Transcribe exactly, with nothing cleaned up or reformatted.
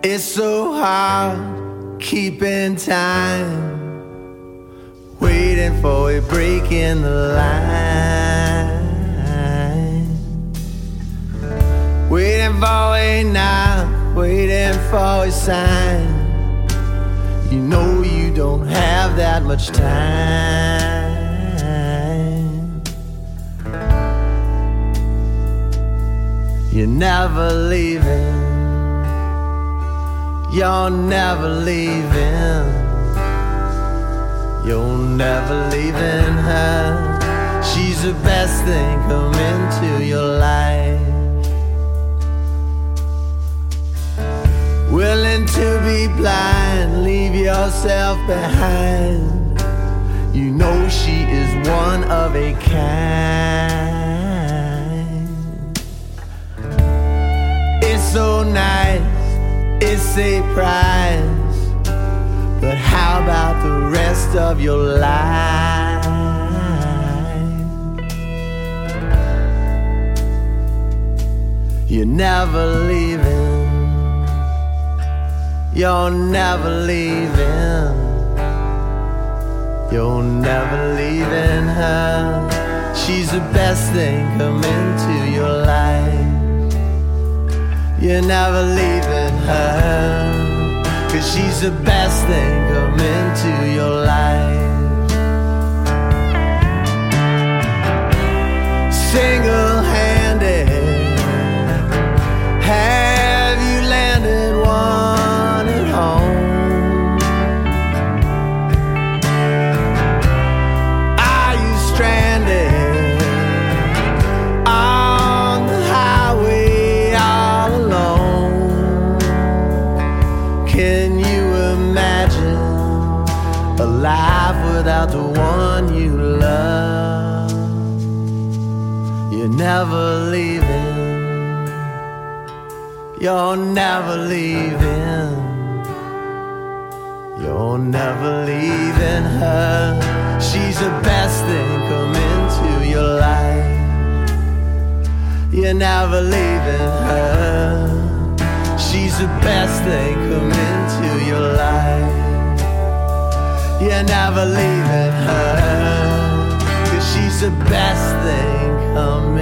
It's so hard keeping time, waiting for a break in the line, waiting for a knock, waiting for a sign. You know you don't have that much time. You're never leaving, you're never leaving, you're never leaving her. She's the best thing come into your life, willing to be blind, leave yourself behind. You know she is one of a kind. It's so nice, it's a prize, but how about the rest of your life? You're never leaving, you're never leaving, you're never leaving her. She's the best thing come into your life. You're never leaving her, 'cause she's the best thing come into your life. Single-handed, have you landed one at home? Are you stranded on the highway all alone? Can you imagine a life without the one you love? You're never leaving, you're never leaving, you're never leaving her. She's the best thing come into your life. You're never leaving her. She's the best thing come into your life. You're never leaving her, 'cause she's the best thing come